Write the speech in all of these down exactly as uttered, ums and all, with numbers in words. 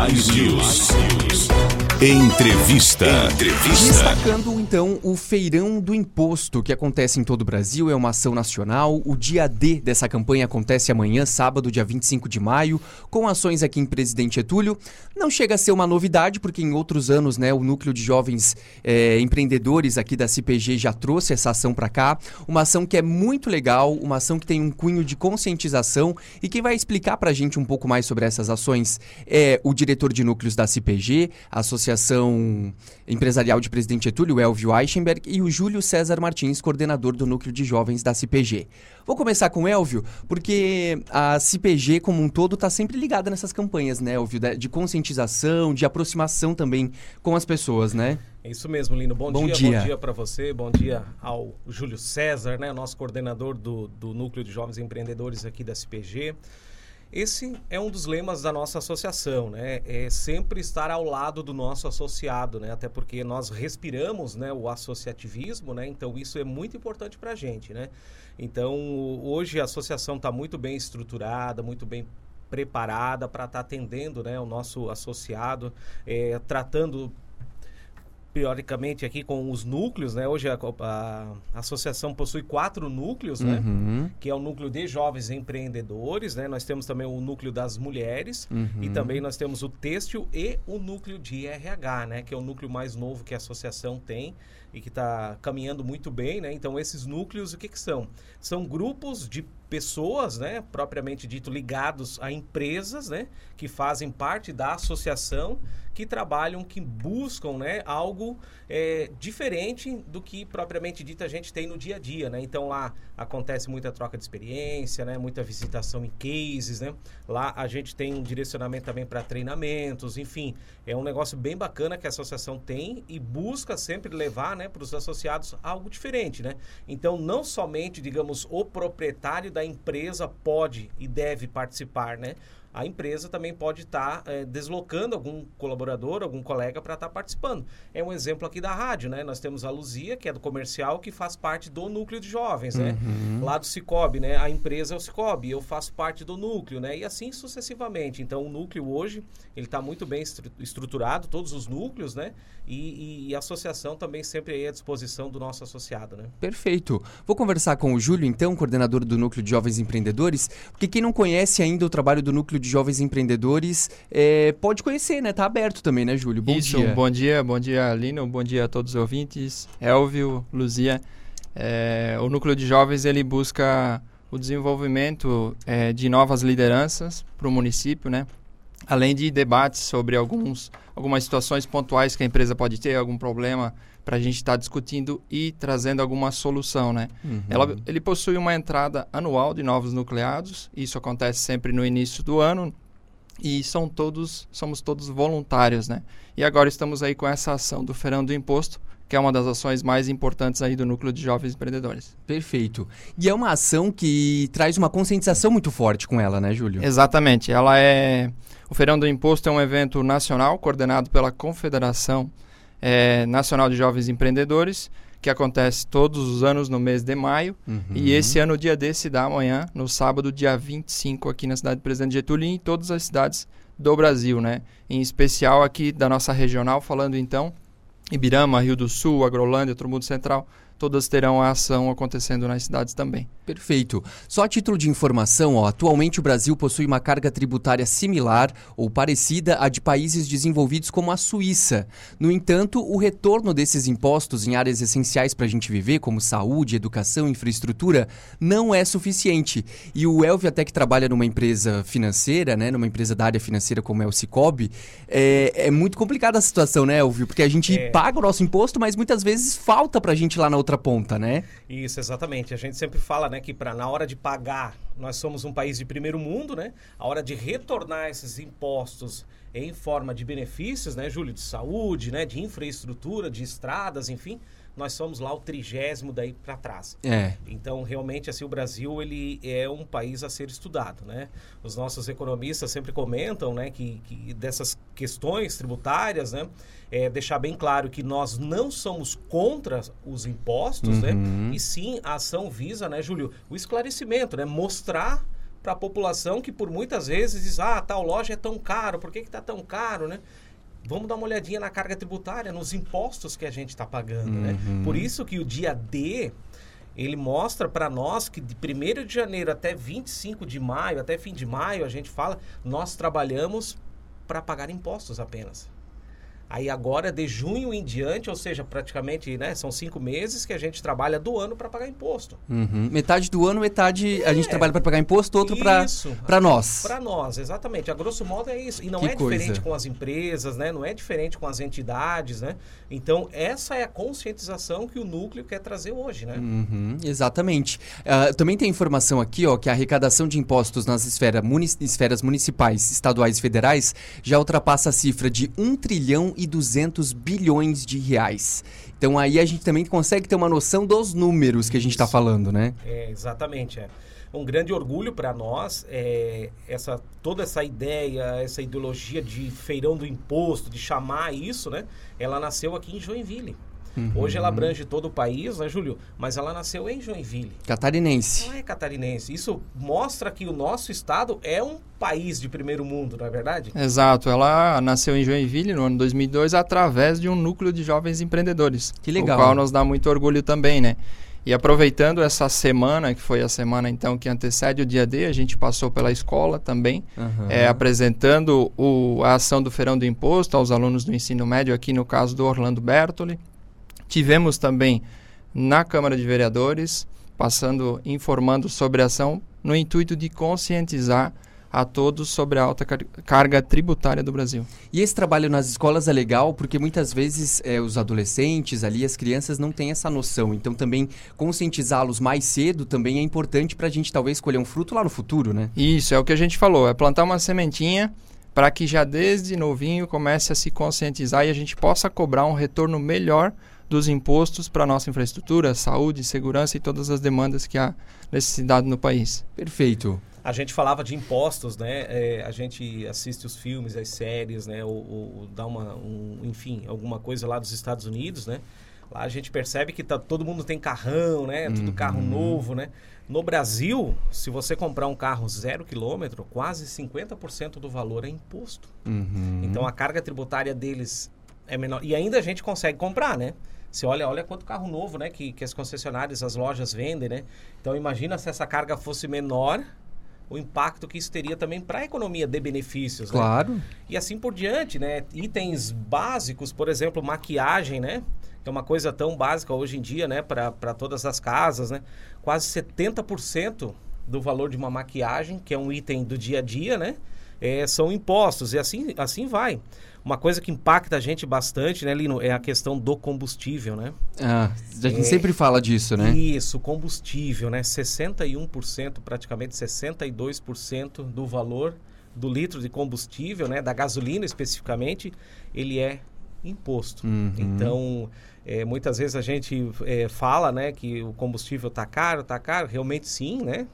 Mais News. Entrevista. Entrevista. Destacando então o Feirão do Imposto, que acontece em todo o Brasil, é uma ação nacional. O dia D dessa campanha acontece amanhã, sábado, dia vinte e cinco de maio, com ações aqui em Presidente Getúlio. Não chega a ser uma novidade, porque em outros anos, né, o Núcleo de Jovens é, Empreendedores aqui da C I P G já trouxe essa ação para cá. Uma ação que é muito legal, uma ação que tem um cunho de conscientização. E quem vai explicar para a gente um pouco mais sobre essas ações é o diretor de núcleos da C I P G, a Associação Empresarial de Presidente Getúlio, Elvio Eichenberg, e o Júlio César Martins, coordenador do Núcleo de Jovens da C I P G. Vou começar com o Elvio, porque a C I P G como um todo está sempre ligada nessas campanhas, né, Elvio, de conscientização, de aproximação também com as pessoas, né? É isso mesmo, Lino. Bom, bom dia, dia, bom dia para você, bom dia ao Júlio César, né, nosso coordenador do, do Núcleo de Jovens Empreendedores aqui da C I P G. Esse é um dos lemas da nossa associação, né? É sempre estar ao lado do nosso associado, né? Até porque nós respiramos, né, o associativismo, né? Então isso é muito importante para a gente, né? Então hoje a associação está muito bem estruturada, muito bem preparada para estar tá atendendo, né, o nosso associado, é, tratando periodicamente aqui com os núcleos, né? Hoje a, a, a associação possui quatro núcleos, né? Uhum. Que é o núcleo de jovens empreendedores, né? Nós temos também o núcleo das mulheres, uhum, e também nós temos o têxtil e o núcleo de R H, né? Que é o núcleo mais novo que a associação tem e que está caminhando muito bem, né? Então esses núcleos, o que que são? São grupos de pessoas, né? Propriamente dito, ligados a empresas, né? Que fazem parte da associação, que trabalham, que buscam, né, algo é, diferente do que propriamente dito a gente tem no dia a dia, né? Então lá acontece muita troca de experiência, né, muita visitação em cases, né? Lá a gente tem um direcionamento também para treinamentos, enfim, é um negócio bem bacana que a associação tem e busca sempre levar, né, para os associados algo diferente, né? Então não somente, digamos, o proprietário da empresa pode e deve participar, né? A empresa também pode estar tá, é, deslocando algum colaborador, algum colega para estar tá participando. É um exemplo aqui da rádio, né? Nós temos a Luzia, que é do comercial, que faz parte do núcleo de jovens, né? Uhum. Lá do Cicobi, né? A empresa é o Cicobi, eu faço parte do núcleo, né? E assim sucessivamente. Então, o núcleo hoje, ele está muito bem estruturado, todos os núcleos, né? E, e, e a associação também sempre aí à disposição do nosso associado, né? Perfeito. Vou conversar com o Júlio, então, coordenador do Núcleo de Jovens Empreendedores, porque quem não conhece ainda o trabalho do Núcleo de Jovens Empreendedores, é, pode conhecer, né? Tá aberto também, né, Júlio? Bom Isso, dia. bom dia, bom dia, Lino, bom dia a todos os ouvintes, Elvio, Luzia. É, o Núcleo de Jovens, ele busca o desenvolvimento é, de novas lideranças para o município, né? Além de debates sobre alguns, algumas situações pontuais que a empresa pode ter, algum problema para a gente estar tá discutindo e trazendo alguma solução, né? Uhum. Ela, ele possui uma entrada anual de novos nucleados, isso acontece sempre no início do ano, e são todos, somos todos voluntários, né? E agora estamos aí com essa ação do Feirão do Imposto, que é uma das ações mais importantes aí do Núcleo de Jovens Empreendedores. Perfeito. E é uma ação que traz uma conscientização muito forte com ela, né, Júlio? Exatamente. Ela é... O Feirão do Imposto é um evento nacional coordenado pela Confederação é, Nacional de Jovens Empreendedores, que acontece todos os anos no mês de maio. Uhum. E esse ano o dia D se dá amanhã, no sábado, dia vinte e cinco, aqui na cidade de Presidente Getúlio e em todas as cidades do Brasil, né? Em especial aqui da nossa regional, falando então Ibirama, Rio do Sul, Agrolândia, Trombudo Central, todas terão a ação acontecendo nas cidades também. Perfeito. Só a título de informação, ó, atualmente o Brasil possui uma carga tributária similar ou parecida à de países desenvolvidos como a Suíça. No entanto, o retorno desses impostos em áreas essenciais para a gente viver, como saúde, educação, infraestrutura, não é suficiente. E o Elvio, até que trabalha numa empresa financeira, né, numa empresa da área financeira como é o Cicobi, é, é muito complicada a situação, né, Elvio? Porque a gente é. paga o nosso imposto, mas muitas vezes falta para a gente lá na outra ponta, né? Isso, exatamente. A gente sempre fala, né, que para na hora de pagar, nós somos um país de primeiro mundo, né? A hora de retornar esses impostos em forma de benefícios, né, Júlio, de saúde, né, de infraestrutura, de estradas, enfim, nós somos lá o trigésimo daí para trás. É. Então, realmente, assim, o Brasil, ele é um país a ser estudado, né? Os nossos economistas sempre comentam, né, que, que dessas questões tributárias, né, é deixar bem claro que nós não somos contra os impostos, uhum. né? E sim, a ação visa, né, Júlio, o esclarecimento, né? Mostrar para a população que por muitas vezes diz, ah, tal loja é tão caro, por que está tão caro, né? Vamos dar uma olhadinha na carga tributária, nos impostos que a gente está pagando, uhum. né? Por isso que o dia D, ele mostra para nós que de primeiro de janeiro até vinte e cinco de maio, até fim de maio, a gente fala, nós trabalhamos para pagar impostos apenas. Aí agora, de junho em diante, ou seja, praticamente, né, são cinco meses que a gente trabalha do ano para pagar imposto. Uhum. Metade do ano, metade é, a gente trabalha para pagar imposto, outro para nós. Para nós, exatamente. A grosso modo é isso. E não que é coisa. diferente com as empresas, né? Não é diferente com as entidades, né? Então, essa é a conscientização que o núcleo quer trazer hoje, né? Uhum, exatamente. Uh, também tem informação aqui, ó, que a arrecadação de impostos nas esfera munic- esferas municipais, estaduais e federais já ultrapassa a cifra de um trilhão e duzentos bilhões de reais. Então aí a gente também consegue ter uma noção dos números que a gente está falando, né? É, exatamente. É. Um grande orgulho para nós, é, essa, toda essa ideia, essa ideologia de feirão do imposto, de chamar isso, né? Ela nasceu aqui em Joinville. Uhum. Hoje ela abrange todo o país, né, Júlio? Mas ela nasceu em Joinville. Catarinense. Ela é catarinense. Isso mostra que o nosso estado é um país de primeiro mundo, não é verdade? Exato. Ela nasceu em Joinville no ano dois mil e dois através de um núcleo de jovens empreendedores. Que legal. O qual nos dá muito orgulho também, né? E aproveitando essa semana, que foi a semana então que antecede o dia D, a gente passou pela escola também, uhum. é, apresentando o, a ação do Feirão do Imposto aos alunos do ensino médio, aqui no caso do Orlando Bertoli. Tivemos também na Câmara de Vereadores, passando, informando sobre a ação, no intuito de conscientizar a todos sobre a alta car- carga tributária do Brasil. E esse trabalho nas escolas é legal porque muitas vezes é, os adolescentes ali, as crianças não têm essa noção. Então também conscientizá-los mais cedo também é importante para a gente talvez colher um fruto lá no futuro, né? Isso, é o que a gente falou, é plantar uma sementinha para que já desde novinho comece a se conscientizar e a gente possa cobrar um retorno melhor dos impostos para a nossa infraestrutura, saúde, segurança e todas as demandas que há necessidade no país. Perfeito. A gente falava de impostos, né? É, a gente assiste os filmes, as séries, né? Ou, ou dá uma, um, enfim, alguma coisa lá dos Estados Unidos, né? Lá a gente percebe que tá, todo mundo tem carrão, né? Tudo uhum. carro novo, né? No Brasil, se você comprar um carro zero quilômetro, quase cinquenta por cento do valor é imposto. Uhum. Então a carga tributária deles é menor. E ainda a gente consegue comprar, né? Você olha, olha quanto carro novo, né? Que, que as concessionárias, as lojas vendem, né? Então imagina se essa carga fosse menor, o impacto que isso teria também para a economia de benefícios, claro. Né? E assim por diante, né? Itens básicos, por exemplo, maquiagem, né? Que é uma coisa tão básica hoje em dia, né? Para todas as casas, né? Quase setenta por cento do valor de uma maquiagem, que é um item do dia a dia, né? É, são impostos e assim, assim vai. Uma coisa que impacta a gente bastante, né, Lino, é a questão do combustível, né? Ah, a gente é, sempre fala disso, né? Isso, combustível, né? sessenta e um por cento, praticamente sessenta e dois por cento do valor do litro de combustível, né? Da gasolina especificamente, ele é imposto. Uhum. Então, é, muitas vezes a gente é, fala, né, que o combustível está caro, está caro, realmente sim, né?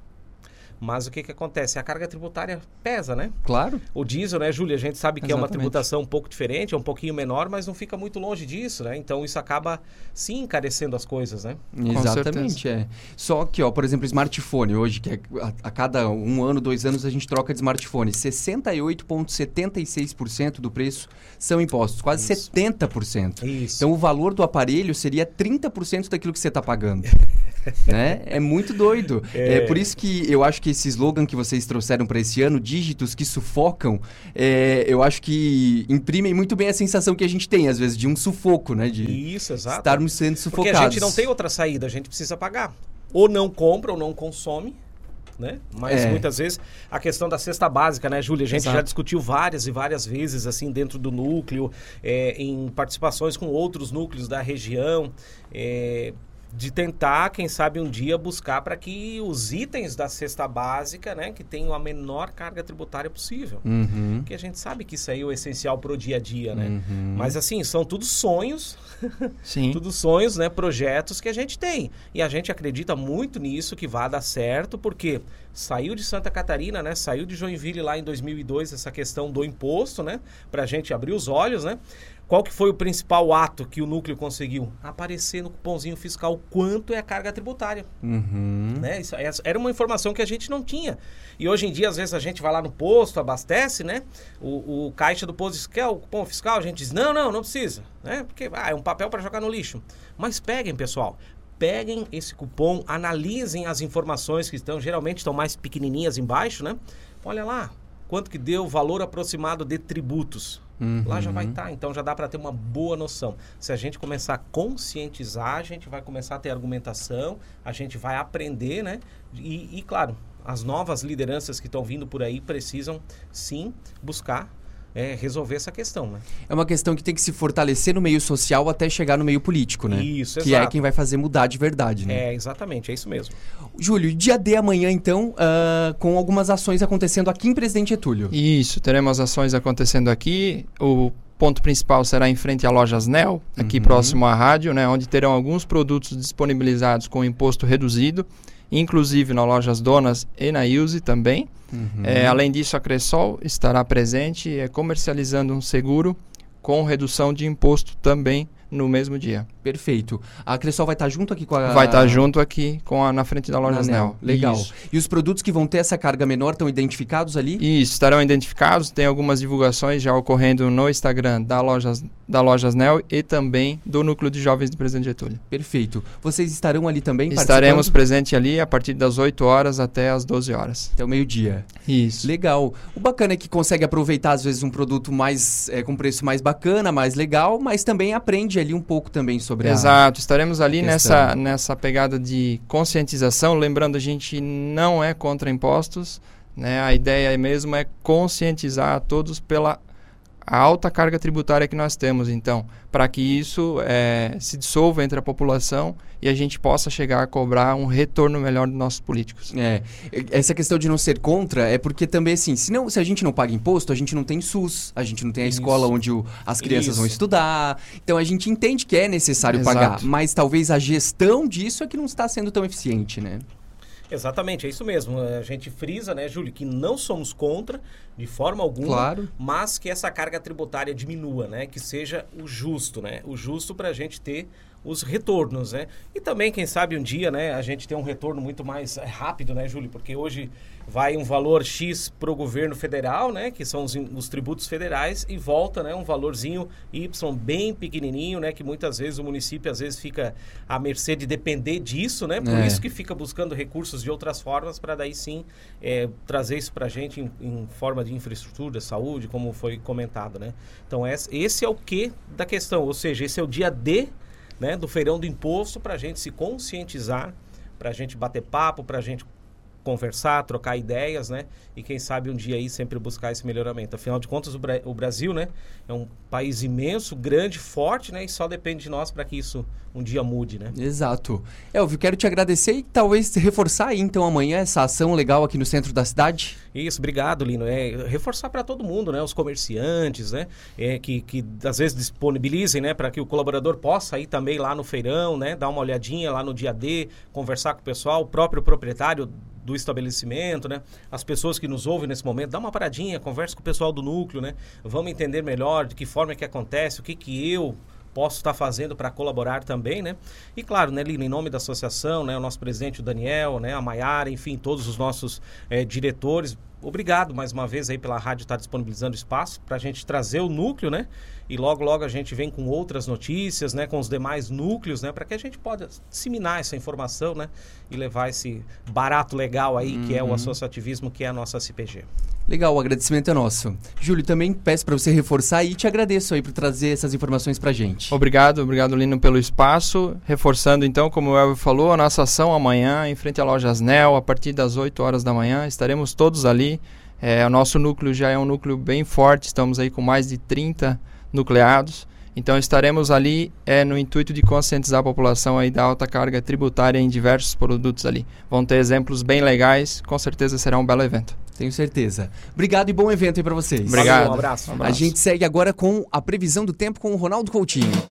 Mas o que que acontece? A carga tributária pesa, né? Claro. O diesel, né, Júlia? A gente sabe que Exatamente. É uma tributação um pouco diferente, é um pouquinho menor, mas não fica muito longe disso, né? Então isso acaba, sim, encarecendo as coisas, né? Exatamente, é. Só que, ó, por exemplo, smartphone hoje, que é a, a cada um ano, dois anos a gente troca de smartphone. sessenta e oito vírgula setenta e seis por cento do preço são impostos, quase Isso. setenta por cento. Isso. Então o valor do aparelho seria trinta por cento daquilo que você está pagando. Né? É muito doido. É. é por isso que eu acho que esse slogan que vocês trouxeram para esse ano, dígitos que sufocam, é, eu acho que imprimem muito bem a sensação que a gente tem, às vezes, de um sufoco, né? De Isso, exato. estarmos sendo sufocados. Porque a gente não tem outra saída, a gente precisa pagar. Ou não compra ou não consome, né? Mas É. muitas vezes a questão da cesta básica, né, Júlia? A gente Exato. já discutiu várias e várias vezes, assim, dentro do núcleo, é, em participações com outros núcleos da região, é, de tentar, quem sabe um dia, buscar para que os itens da cesta básica, né, que tenham a menor carga tributária possível. Uhum. Porque a gente sabe que isso aí é o essencial para o dia a dia, né? Uhum. Mas assim, são tudo sonhos, Sim. tudo sonhos, né, projetos que a gente tem. E a gente acredita muito nisso, que vai dar certo, porque saiu de Santa Catarina, né? Saiu de Joinville lá em dois mil e dois, essa questão do imposto, né? Pra gente abrir os olhos, né? Qual que foi o principal ato que o núcleo conseguiu? Aparecer no cupomzinho fiscal quanto é a carga tributária. Uhum. Né? Isso, essa era uma informação que a gente não tinha. E hoje em dia, às vezes, a gente vai lá no posto, abastece, né? O, o caixa do posto diz, quer o cupom fiscal? A gente diz, não, não, não precisa. Né? Porque ah, é um papel para jogar no lixo. Mas peguem, pessoal. Peguem esse cupom, analisem as informações que estão, geralmente estão mais pequenininhas embaixo, né? Olha lá, quanto que deu o valor aproximado de tributos. Uhum. Lá já vai estar, tá, então já dá para ter uma boa noção. Se a gente começar a conscientizar, a gente vai começar a ter argumentação, a gente vai aprender, né? E, e claro, as novas lideranças que estão vindo por aí precisam, sim, buscar é, resolver essa questão, né? É uma questão que tem que se fortalecer no meio social até chegar no meio político, né? Isso, que exato. É quem vai fazer mudar de verdade, né? É, exatamente, é isso mesmo. Júlio, dia D amanhã, então, uh, com algumas ações acontecendo aqui em Presidente Getúlio. Isso, teremos ações acontecendo aqui. O ponto principal será em frente à Lojas Nel, aqui uhum. próximo à rádio, né? Onde terão alguns produtos disponibilizados com imposto reduzido, inclusive nas Lojas Donas e na Ilse também. Uhum. É, além disso, a Cressol estará presente é, comercializando um seguro com redução de imposto também no mesmo dia. Perfeito. A Cressol vai estar junto aqui com a... Vai estar junto aqui com a, na frente da Loja Nel. Legal. Isso. E os produtos que vão ter essa carga menor estão identificados ali? Isso, estarão identificados. Tem algumas divulgações já ocorrendo no Instagram da Lojas, da Lojas Nel e também do Núcleo de Jovens do Presidente Getúlio. Perfeito. Vocês estarão ali também Estaremos presentes ali a partir das oito horas até as doze horas. Até o meio-dia. Isso. Legal. O bacana é que consegue aproveitar, às vezes, um produto mais é, com preço mais bacana, mais legal, mas também aprende ali um pouco também sobre a... Exato. Estaremos ali nessa, nessa pegada de conscientização. Lembrando, a gente não é contra impostos, né? A ideia mesmo é conscientizar a todos pela a alta carga tributária que nós temos. Então, para que isso é, se dissolva entre a população e a gente possa chegar a cobrar um retorno melhor dos nossos políticos. É, essa questão de não ser contra é porque também, assim, se, não, se a gente não paga imposto, a gente não tem SUS, a gente não tem a isso. escola onde o, as crianças isso. vão estudar. Então, a gente entende que é necessário Exato. pagar, mas talvez a gestão disso é que não está sendo tão eficiente, né? Exatamente, é isso mesmo. A gente frisa, né, Júlio, que não somos contra de forma alguma, claro. mas que essa carga tributária diminua, né? Que seja o justo, né? O justo para a gente ter os retornos, né? E também, quem sabe, um dia, né, a gente ter um retorno muito mais rápido, né, Júlio? Porque hoje vai um valor X para o governo federal, né, que são os, os tributos federais, e volta, né, um valorzinho Y bem pequenininho, né, que muitas vezes o município às vezes fica à mercê de depender disso, né? Por é. isso que fica buscando recursos de outras formas para daí sim é, trazer isso para a gente em, em forma de infraestrutura, saúde, como foi comentado, né? Então esse é o que da questão, ou seja, esse é o dia D, né, do feirão do imposto, para a gente se conscientizar, para a gente bater papo, para a gente conversar, trocar ideias, né? E quem sabe um dia aí sempre buscar esse melhoramento. Afinal de contas, o, Bra- o Brasil, né, é um país imenso, grande, forte, né? E só depende de nós para que isso um dia mude, né? Exato. Elvio, quero te agradecer e talvez reforçar aí, então, amanhã essa ação legal aqui no centro da cidade. Isso, obrigado, Lino. É, reforçar para todo mundo, né? Os comerciantes, né? É, que, que às vezes disponibilizem, né? Para que o colaborador possa ir também lá no feirão, né? Dar uma olhadinha lá no dia D, conversar com o pessoal, o próprio proprietário do estabelecimento, né? As pessoas que nos ouvem nesse momento, dá uma paradinha, conversa com o pessoal do núcleo, né? Vamos entender melhor de que forma é que acontece, o que que eu posso estar fazendo para colaborar também, né? E claro, né, Lino, em nome da associação, né, o nosso presidente, o Daniel, né, a Maiara, enfim, todos os nossos é, diretores, obrigado mais uma vez aí pela rádio estar disponibilizando espaço para a gente trazer o núcleo, né? E logo, logo a gente vem com outras notícias, né? Com os demais núcleos, né? Para que a gente possa disseminar essa informação, né? E levar esse barato legal aí, uhum. que é o associativismo, que é a nossa C P G. Legal, o agradecimento é nosso. Júlio, também peço para você reforçar e te agradeço aí por trazer essas informações para a gente. Obrigado, obrigado, Lino, pelo espaço. Reforçando, então, como o Elvio falou, a nossa ação amanhã, em frente à Lojas Nel, a partir das oito horas da manhã, estaremos todos ali. É, o nosso núcleo já é um núcleo bem forte, estamos aí com mais de trinta nucleados. Então estaremos ali é, no intuito de conscientizar a população aí da alta carga tributária em diversos produtos ali. Vão ter exemplos bem legais, com certeza será um belo evento. Tenho certeza. Obrigado e bom evento aí para vocês. Obrigado. Valeu, um abraço. Um abraço. A gente segue agora com a previsão do tempo com o Ronaldo Coutinho.